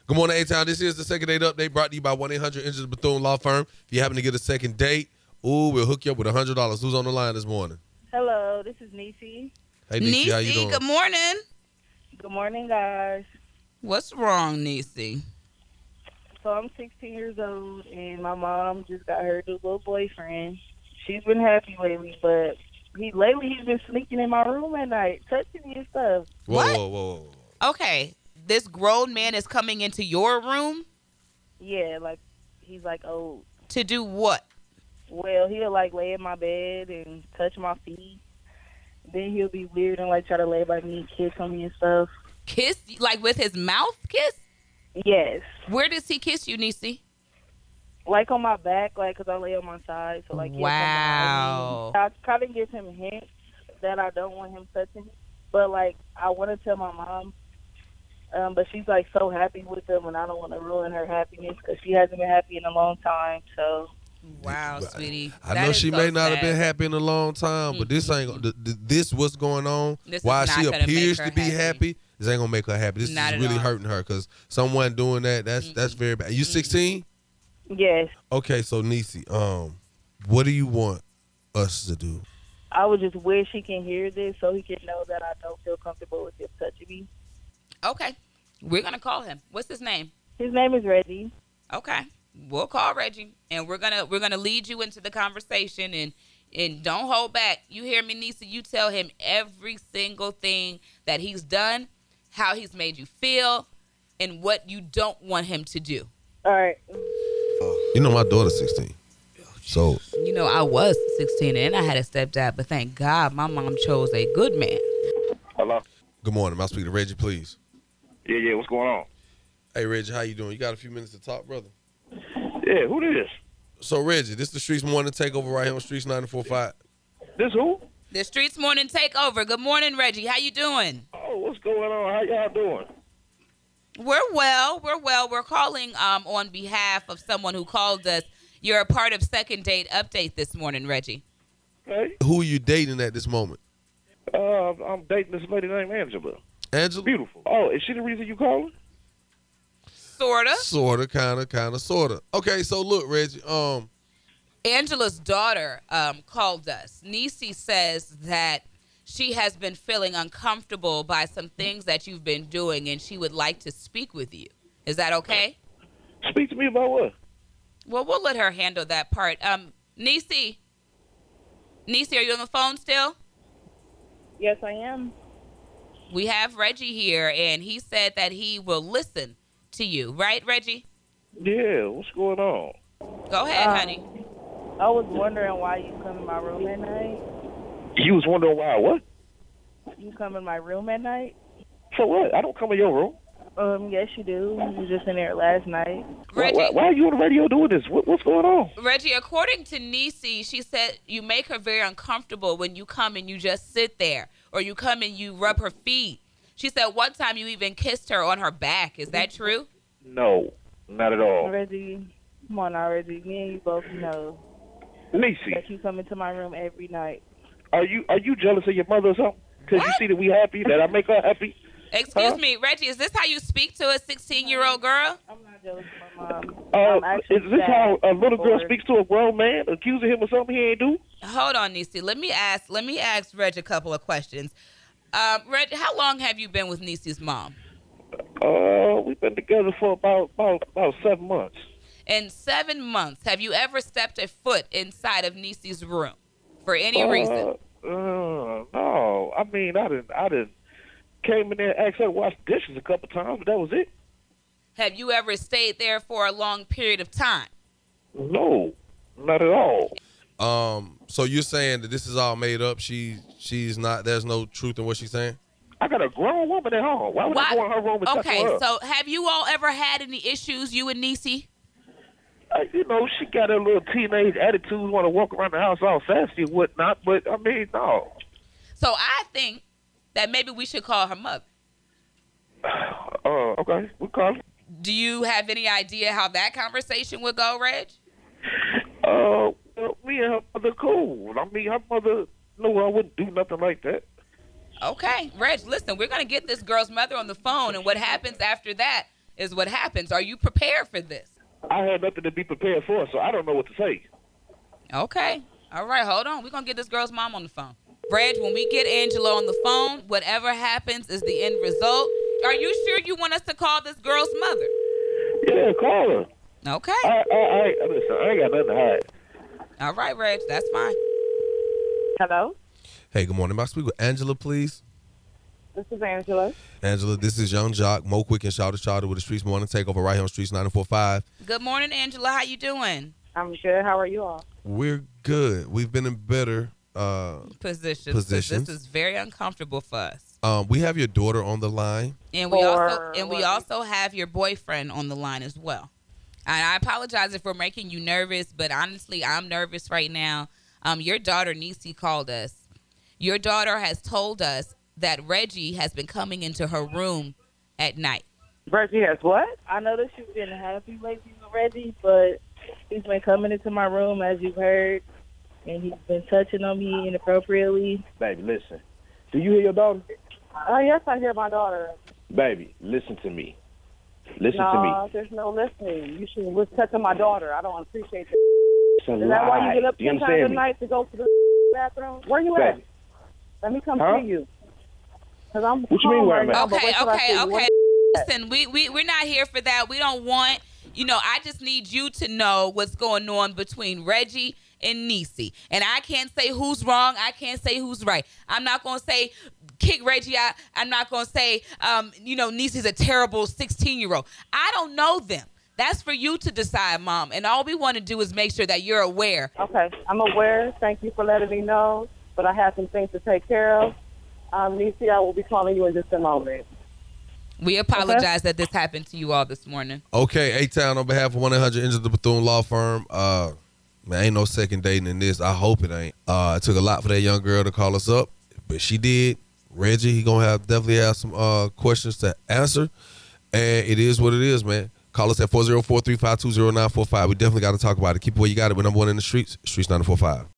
Good morning, A-Town. This is the second date update brought to you by 1-800-INJURED Bethune Law Firm. If you happen to get a second date, we'll hook you up with $100. Who's on the line this morning? Hello, this is Niecy. Hey, Niecy, how you doing? Good morning. Good morning, guys. What's wrong, Niecy? So I'm 16 years old, and my mom just got her new little boyfriend. She's been happy lately, but he's been sneaking in my room at night, touching me and stuff. Whoa. Okay, this grown man is coming into your room? Yeah, he's old. To do what? Well, he'll lay in my bed and touch my feet. Then he'll be weird and try to lay by me and kiss on me and stuff. Kiss? With his mouth kiss? Yes. Where does he kiss you, Niecy? On my back, because I lay on my side. So, he'll wow. come behind me. I kind of give him hints that I don't want him touching me. But, I want to tell my mom. But she's, so happy with him, and I don't want to ruin her happess because she hasn't been happy in a long time, so. Wow, sweetie. I know she may not have been happy in a long time, but this ain't this what's going on. While she appears to be happy, this ain't gonna make her happy. This is really hurting her because someone doing that's very bad. You 16? Yes. Okay, so Niecy, what do you want us to do? I would just wish he can hear this so he can know that I don't feel comfortable with him touching me. Okay, we're gonna call him. What's his name? His name is Reggie. Okay. We'll call Reggie, and we're gonna lead you into the conversation, and don't hold back. You hear me, Niecy? You tell him every single thing that he's done, how he's made you feel, and what you don't want him to do. All right. You know my daughter's 16, so I was 16 and I had a stepdad, but thank God my mom chose a good man. Hello. Good morning. May I speak to Reggie, please? Yeah. What's going on? Hey, Reggie, how you doing? You got a few minutes to talk, brother? Yeah, who this? So, Reggie, this is the Streets Morning Takeover right here on Streets 94.5. This who? The Streets Morning Takeover. Good morning, Reggie. How you doing? Oh, what's going on? How y'all doing? We're well. We're calling on behalf of someone who called us. You're a part of Second Date Update this morning, Reggie. Hey. Who are you dating at this moment? I'm dating this lady named Angela. Angela? Beautiful. Oh, is she the reason you calling? Sorta, kinda, sorta. Okay, so look, Reggie, Angela's daughter called us. Niecy says that she has been feeling uncomfortable by some things that you've been doing, and she would like to speak with you. Is that okay? Speak to me about what? Well, we'll let her handle that part. Niecy, are you on the phone still? Yes, I am. We have Reggie here, and he said that he will listen to you. Right, Reggie? Yeah, what's going on? Go ahead, honey. I was wondering why you come in my room at night. You was wondering why what? You come in my room at night? For what? I don't come in your room. Yes, you do. You were just in there last night. Reggie, why are you on the radio doing this? What's going on? Reggie, according to Niecy, she said you make her very uncomfortable when you come and you just sit there, or you come and you rub her feet. She said one time you even kissed her on her back. Is that true? No, not at all. Reggie, come on now, Reggie. Me and you both know Niecy, that you come into my room every night. are you jealous of your mother or something? Because you see that we happy, that I make her happy? Excuse me, Reggie, is this how you speak to a 16-year-old girl? I'm not jealous of my mom. Is this how a little girl speaks to a grown man, accusing him of something he ain't do? Hold on, Niecy. Let me ask Reg a couple of questions. Reg, how long have you been with Niecy's mom? We've been together for about 7 months. In 7 months, have you ever stepped a foot inside of Niecy's room for any reason? No. I mean, I didn't came in there and asked her to wash dishes a couple times, but that was it. Have you ever stayed there for a long period of time? No, not at all. So you're saying that this is all made up? She's not. There's no truth in what she's saying. I got a grown woman at home. Why would I go in her room and touch her up? Okay, so have you all ever had any issues, you and Niecy? She got a little teenage attitude, want to walk around the house all sassy and whatnot, but, I mean, no. So I think that maybe we should call her mother. Okay, we'll call her. Do you have any idea how that conversation would go, Reg? Well, me and her mother cool. I mean, her mother knew I wouldn't do nothing like that. Okay, Reg, listen, we're going to get this girl's mother on the phone, and what happens after that is what happens. Are you prepared for this? I had nothing to be prepared for, so I don't know what to say. Okay. All right, hold on. We're going to get this girl's mom on the phone. Reg, when we get Angela on the phone, whatever happens is the end result. Are you sure you want us to call this girl's mother? Yeah, call her. Okay. Listen, I ain't got nothing to hide. All right, Reg, that's fine. Hello? Hey, good morning. May I speak with Angela, please? This is Angela. Angela, this is Young Jock, Mo Quick and Shawty Shawty with the Streets Morning Takeover right here on Streets 94.5. Good morning, Angela. How you doing? I'm good. How are you all? We're good. We've been in better positions. This is very uncomfortable for us. We have your daughter on the line. And we also have your boyfriend on the line as well. And I apologize if we're making you nervous, but honestly, I'm nervous right now. Your daughter, Niecy, called us. Your daughter has told us that Reggie has been coming into her room at night. Reggie has what? I know that you've been happy lately with Reggie, but he's been coming into my room, as you've heard, and he's been touching on me inappropriately. Baby, listen. Do you hear your daughter? Oh, yes, I hear my daughter. Baby, listen to me. Listen to me. No, there's no listening. You should was touching my daughter. I don't appreciate that. Is that why you get up sometimes at night to go to the bathroom? Where you at? Let me come see you. Cause I'm what you mean where I'm at? Okay. Listen, we're not here for that. We don't want, I just need you to know what's going on between Reggie and Niecy. And I can't say who's wrong. I can't say who's right. I'm not going to say kick Reggie out. I'm not going to say, Niecy's a terrible 16-year-old. I don't know them. That's for you to decide, Mom. And all we want to do is make sure that you're aware. Okay, I'm aware. Thank you for letting me know. But I have some things to take care of. Niecy, I will be calling you in just a moment. We apologize that this happened to you all this morning. Okay, A-Town on behalf of 1-800 Injured the Bethune Law Firm. Man, ain't no second dating in this. I hope it ain't. It took a lot for that young girl to call us up, but she did. Reggie, he gonna definitely have some questions to answer, and it is what it is, man. Call us at 404-352-0945. We definitely got to talk about it. Keep it where you got it. We're number one in the streets. Streets 94.5.